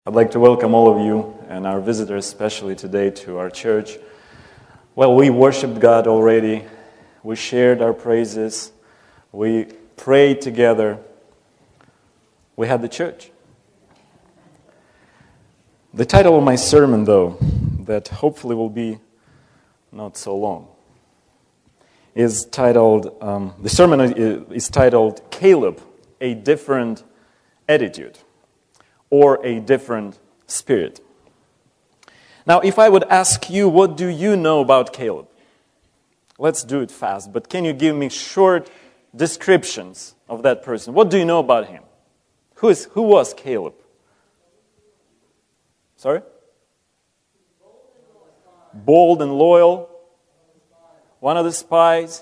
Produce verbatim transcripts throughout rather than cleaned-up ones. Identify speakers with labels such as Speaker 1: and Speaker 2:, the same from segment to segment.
Speaker 1: I'd like to welcome all of you and our visitors, especially today, to our church. Well, we worshiped God already. We shared our praises. We prayed together. We had the church. The title of my sermon, though, that hopefully will be not so long, is titled, um, the sermon is titled, Caleb, a Different Attitude, or a Different Spirit. Now, if I would ask you, what do you know about Caleb? Let's do it fast, but can you give me short descriptions of that person? What do you know about him? Who is who was Caleb? Sorry? Bold and loyal. One of the spies.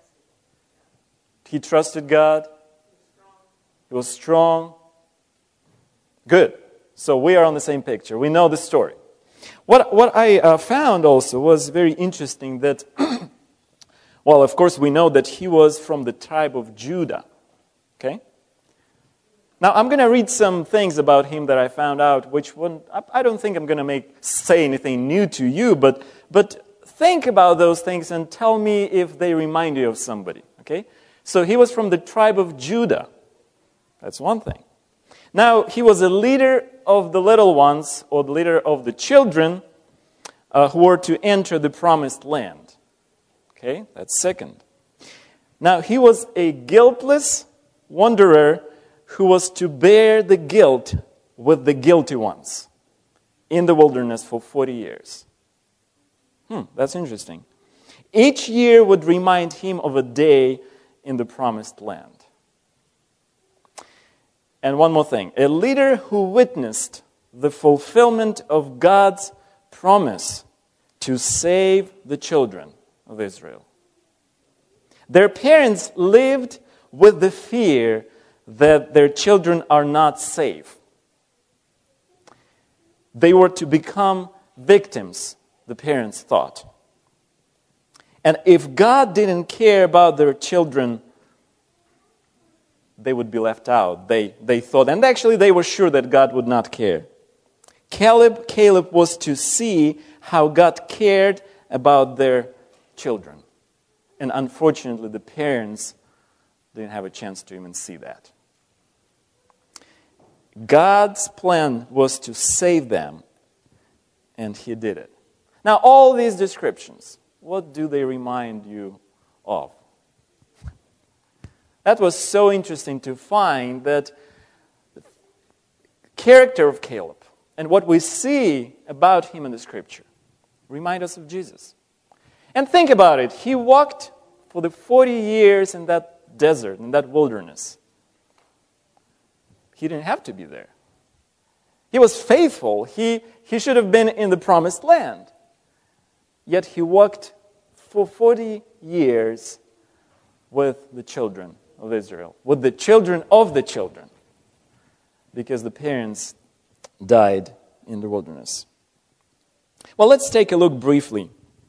Speaker 1: He trusted God. He was strong. Good. So we are on the same picture. We know the story. What what I uh, found also was very interesting that, well, of course we know that he was from the tribe of Judah. Okay? Now I'm going to read some things about him that I found out, which one, I don't think I'm going to make say anything new to you, but but think about those things and tell me if they remind you of somebody. Okay? So he was from the tribe of Judah. That's one thing. Now, he was a leader of the little ones, or the leader of the children, uh, who were to enter the promised land. Okay, that's second. Now, he was a guiltless wanderer who was to bear the guilt with the guilty ones in the wilderness for forty years. Hmm, that's interesting. Each year would remind him of a day in the promised land. And one more thing, a leader who witnessed the fulfillment of God's promise to save the children of Israel. Their parents lived with the fear that their children are not safe. They were to become victims, the parents thought. And if God didn't care about their children, they would be left out, they, they thought. And actually, they were sure that God would not care. Caleb, Caleb was to see how God cared about their children. And unfortunately, the parents didn't have a chance to even see that. God's plan was to save them, and He did it. Now, all these descriptions, what do they remind you of? That was so interesting to find that the character of Caleb and what we see about him in the Scripture remind us of Jesus. And think about it. He walked for the forty years in that desert, in that wilderness. He didn't have to be there. He was faithful. He, he should have been in the promised land. Yet he walked for forty years with the children of Israel, with the children of the children, because the parents died in the wilderness. Well, let's take a look briefly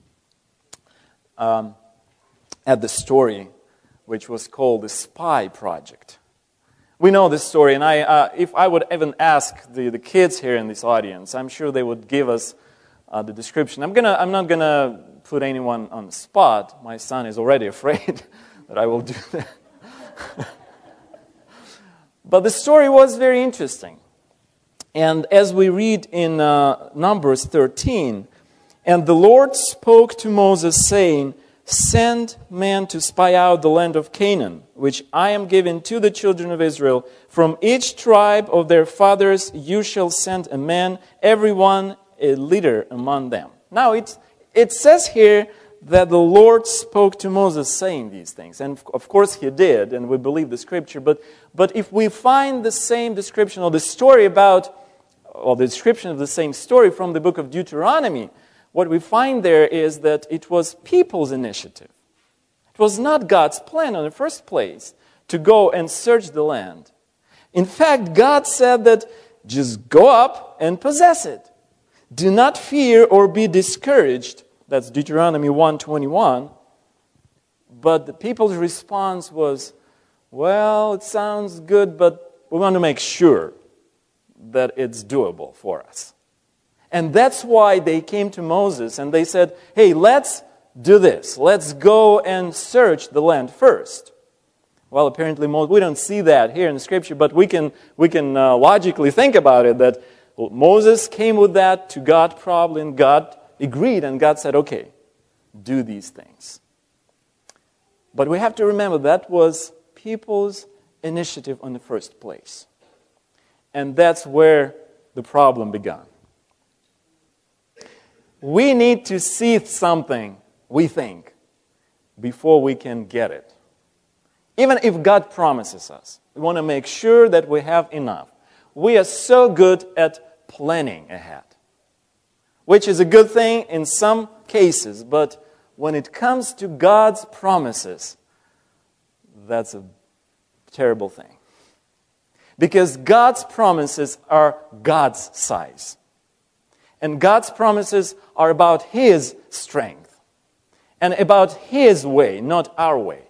Speaker 1: um, at the story, which was called the Spy Project. We know this story, and I, uh, if I would even ask the, the kids here in this audience, I'm sure they would give us uh, the description. I'm gonna, I'm not gonna put anyone on the spot. My son is already afraid that I will do that. But the story was very interesting. And as we read in uh, Numbers thirteen, and the Lord spoke to Moses, saying, send men to spy out the land of Canaan, which I am giving to the children of Israel. From each tribe of their fathers you shall send a man, every one a leader among them. Now it, it says here that the Lord spoke to Moses saying these things. And of course he did, and we believe the Scripture. But, but if we find the same description, or the story about, or the description of the same story from the book of Deuteronomy, what we find there is that it was people's initiative. It was not God's plan in the first place to go and search the land. In fact, God said that just go up and possess it. Do not fear or be discouraged. That's Deuteronomy one twenty-one. But the people's response was, well, it sounds good, but we want to make sure that it's doable for us. And that's why they came to Moses and they said, hey, let's do this. Let's go and search the land first. Well, apparently we don't see that here in Scripture, but we can, we can uh, logically think about it, that Moses came with that to God probably, and God agreed, and God said, okay, do these things. But we have to remember that was people's initiative in the first place. And that's where the problem began. We need to see something, we think, before we can get it. Even if God promises us, we want to make sure that we have enough. We are so good at planning ahead, which is a good thing in some cases, but when it comes to God's promises, that's a terrible thing. Because God's promises are God's size. And God's promises are about His strength and about His way, not our way.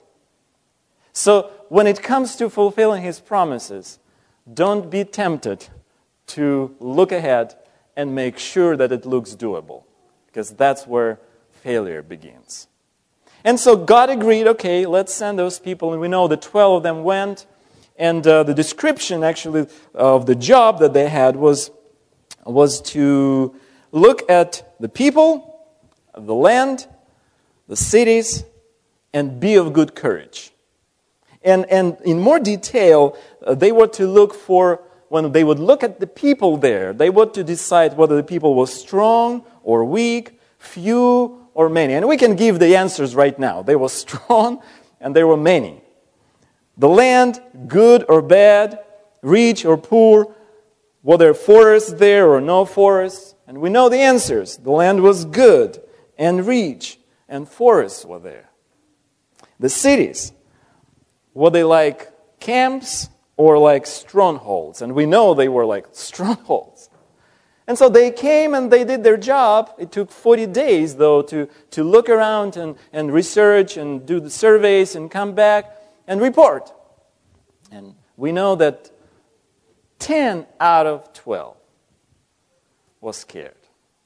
Speaker 1: So when it comes to fulfilling His promises, don't be tempted to look ahead and make sure that it looks doable, because that's where failure begins. And so God agreed, okay, let's send those people, and we know the twelve of them went, and uh, the description actually of the job that they had was, was to look at the people, the land, the cities, and be of good courage. And, and in more detail, uh, they were to look for, when they would look at the people there, they were to decide whether the people were strong or weak, few or many. And we can give the answers right now. They were strong and they were many. The land, good or bad, rich or poor, were there forests there or no forests? And we know the answers. The land was good and rich, and forests were there. The cities, were they like camps or like strongholds? And we know they were like strongholds. And so they came and they did their job. It took forty days, though, to, to look around and, and research and do the surveys and come back and report. And we know that ten out of twelve was scared.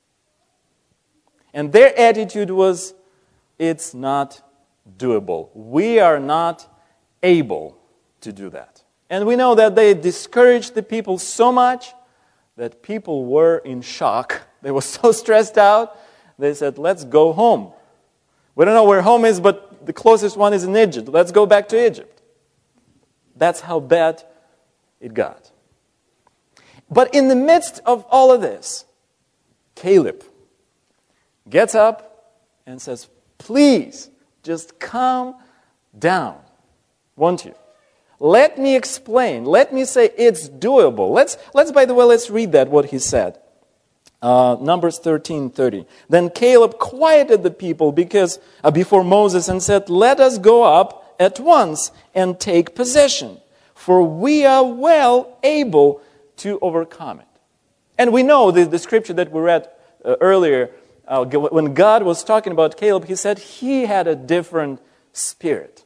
Speaker 1: And their attitude was, it's not doable. We are not able to do that. And we know that they discouraged the people so much that people were in shock. They were so stressed out, they said, let's go home. We don't know where home is, but the closest one is in Egypt. Let's go back to Egypt. That's how bad it got. But in the midst of all of this, Caleb gets up and says, please, just calm down. Won't you? Let me explain. Let me say it's doable. Let's, let's by the way, let's read that, what he said. Uh, Numbers thirteen thirty. Then Caleb quieted the people because uh, before Moses and said, let us go up at once and take possession, for we are well able to overcome it. And we know the, the scripture that we read uh, earlier, uh, when God was talking about Caleb, he said he had a different spirit.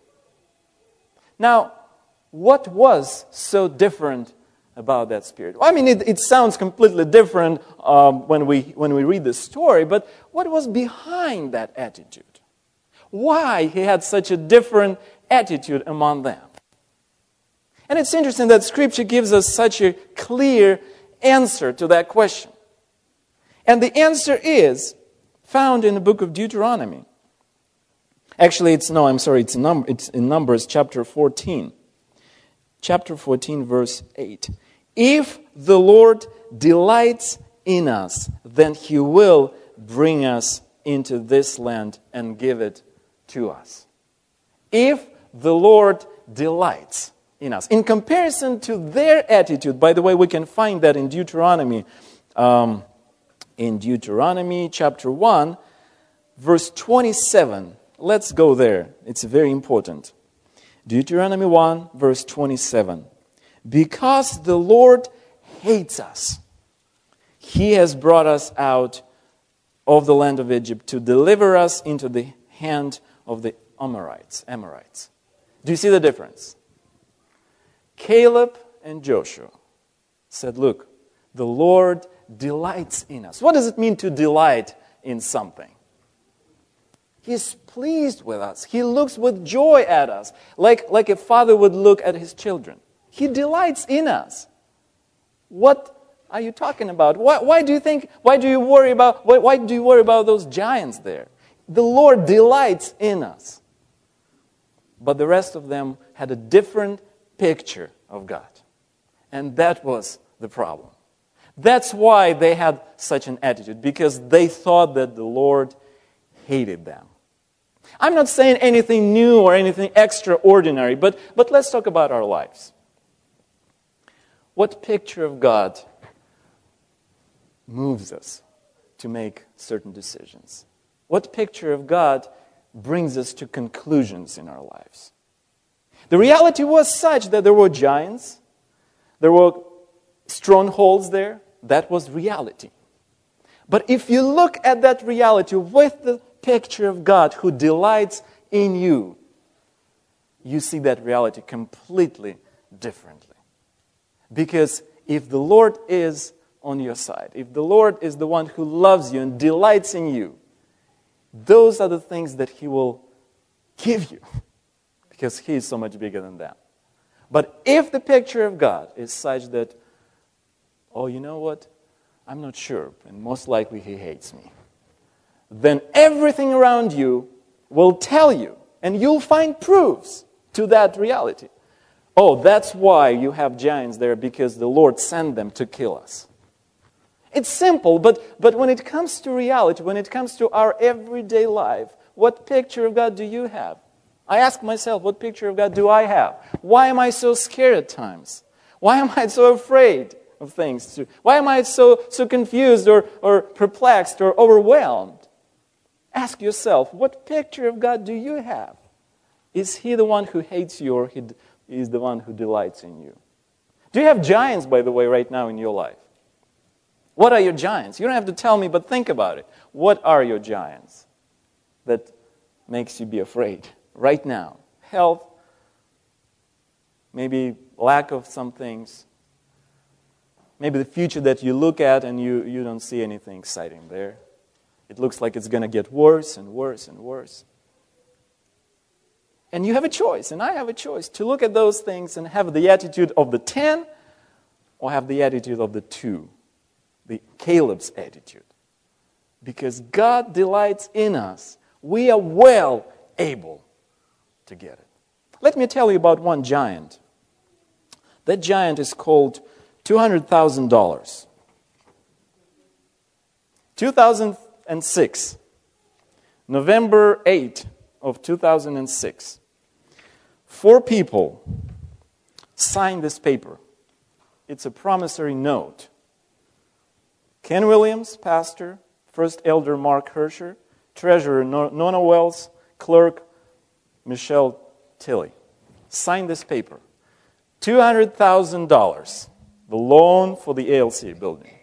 Speaker 1: Now, what was so different about that spirit? Well, I mean, it, it sounds completely different um, when we when we read the story, but what was behind that attitude? Why he had such a different attitude among them? And it's interesting that Scripture gives us such a clear answer to that question. And the answer is found in the book of Deuteronomy. Actually, it's, no, I'm sorry, it's in, Num- it's in Numbers chapter fourteen. Chapter fourteen, verse eight. If the Lord delights in us, then He will bring us into this land and give it to us. If the Lord delights in us. In comparison to their attitude, by the way, we can find that in Deuteronomy, um, in Deuteronomy chapter one, verse twenty-seven. Let's go there. It's very important. Deuteronomy one, verse twenty-seven. Because the Lord hates us, He has brought us out of the land of Egypt to deliver us into the hand of the Amorites. Amorites. Do you see the difference? Caleb and Joshua said, look, The Lord delights in us. What does it mean to delight in something? He's pleased with us. He looks with joy at us, like, like a father would look at his children. He delights in us. What are you talking about? Why, why do you think, why do you worry about, why, why do you worry about those giants there? The Lord delights in us. But the rest of them had a different picture of God. And that was the problem. That's why they had such an attitude, because they thought that the Lord hated them. I'm not saying anything new or anything extraordinary, but, but let's talk about our lives. What picture of God moves us to make certain decisions? What picture of God brings us to conclusions in our lives? The reality was such that there were giants, there were strongholds there. That was reality. But if you look at that reality with the picture of God who delights in you, you see that reality completely differently. Because if the Lord is on your side, if the Lord is the one who loves you and delights in you, those are the things that He will give you, because He is so much bigger than that. But if the picture of God is such that, oh, you know what? I'm not sure, and most likely He hates me, then everything around you will tell you, and you'll find proofs to that reality. Oh, that's why you have giants there, because the Lord sent them to kill us. It's simple, but, but when it comes to reality, when it comes to our everyday life, what picture of God do you have? I ask myself, what picture of God do I have? Why am I so scared at times? Why am I so afraid of things? Why am I so, so confused or, or perplexed or overwhelmed? Ask yourself, what picture of God do you have? Is He the one who hates you, or He is the one who delights in you? Do you have giants, by the way, right now in your life? What are your giants? You don't have to tell me, but think about it. What are your giants that makes you be afraid right now? Health, maybe lack of some things, maybe the future that you look at and you, you don't see anything exciting there. It looks like it's going to get worse and worse and worse. And you have a choice, and I have a choice, to look at those things and have the attitude of the ten or have the attitude of the two, the Caleb's attitude. Because God delights in us, we are well able to get it. Let me tell you about one giant. That giant is called two hundred thousand dollars. two thousand six, November eighth of two thousand six, four people signed this paper. It's a promissory note. Ken Williams, pastor, first elder Mark Hersher, treasurer Nona Wells, clerk Michelle Tilley. Signed this paper. two hundred thousand dollars, the loan for the A L C building.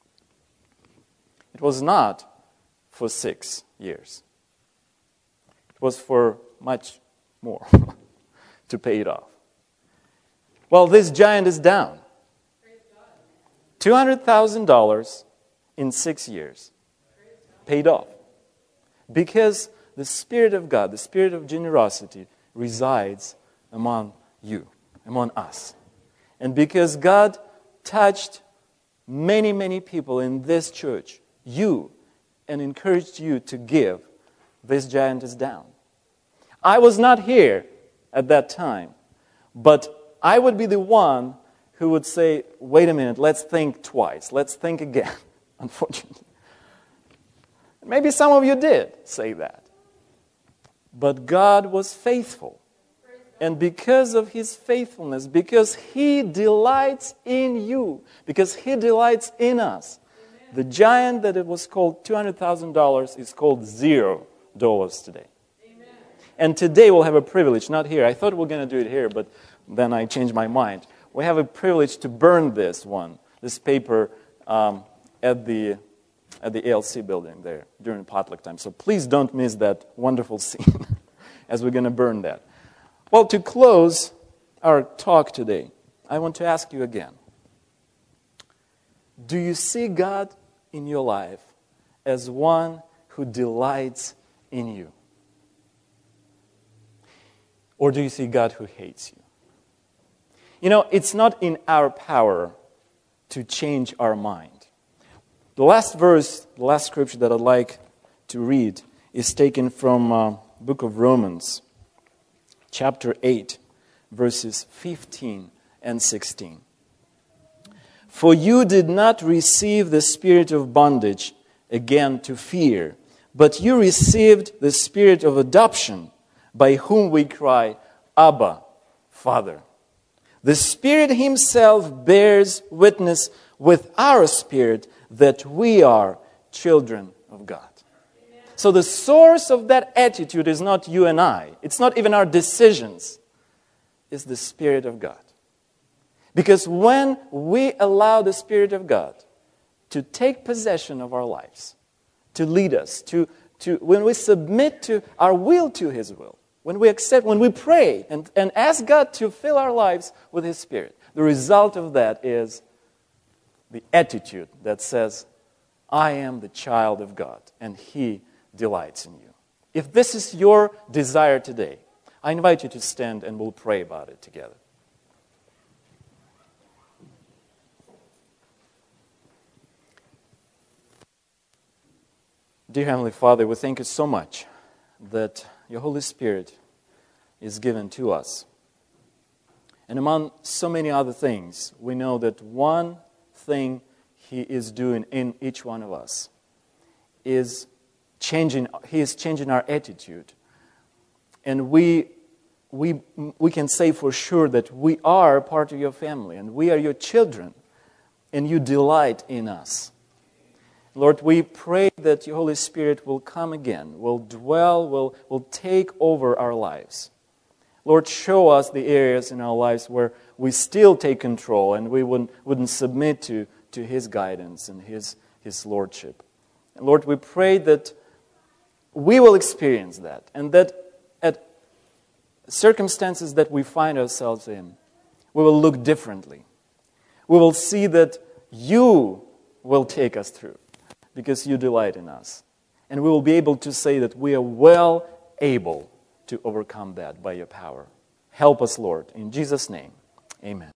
Speaker 1: It was not for six years. It was for much more to pay it off. Well, this giant is down. two hundred thousand dollars in six years. Paid off. Because the Spirit of God, the Spirit of generosity, resides among you, among us. And because God touched many, many people in this church, you, and encouraged you to give, this giant is down. I was not here at that time, but I would be the one who would say, wait a minute, let's think twice, let's think again, unfortunately. Maybe some of you did say that. But God was faithful. And because of His faithfulness, because He delights in you, because He delights in us, the giant that it was called two hundred thousand dollars is called zero dollars today. Amen. And today we'll have a privilege, not here. I thought we were going to do it here, but then I changed my mind. We have a privilege to burn this one, this paper, um, at the at the A L C building there during potluck time. So please don't miss that wonderful scene as we're going to burn that. Well, to close our talk today, I want to ask you again. Do you see God in your life as one who delights in you? Or do you see God who hates you? You know, it's not in our power to change our mind. The last verse, the last scripture that I'd like to read is taken from the uh, book of Romans, chapter eight, verses fifteen and sixteen. For you did not receive the spirit of bondage again to fear, but you received the spirit of adoption, by whom we cry, Abba, Father. The Spirit Himself bears witness with our spirit that we are children of God. Amen. So the source of that attitude is not you and I. It's not even our decisions. It's the Spirit of God. Because when we allow the Spirit of God to take possession of our lives, to lead us, to, to when we submit to our will to His will, when we accept, when we pray and, and ask God to fill our lives with His Spirit, the result of that is the attitude that says, I am the child of God, and He delights in you. If this is your desire today, I invite you to stand and we'll pray about it together. Dear Heavenly Father, we thank you so much that your Holy Spirit is given to us. And among so many other things, we know that one thing He is doing in each one of us is changing, He is changing our attitude. And we, we, we can say for sure that we are part of your family and we are your children and you delight in us. Lord, we pray that your Holy Spirit will come again, will dwell, will, will take over our lives. Lord, show us the areas in our lives where we still take control and we wouldn't, wouldn't submit to, to His guidance and His, His Lordship. And Lord, we pray that we will experience that and that at circumstances that we find ourselves in, we will look differently. We will see that you will take us through, because you delight in us. And we will be able to say that we are well able to overcome that by your power. Help us, Lord. In Jesus' name, amen.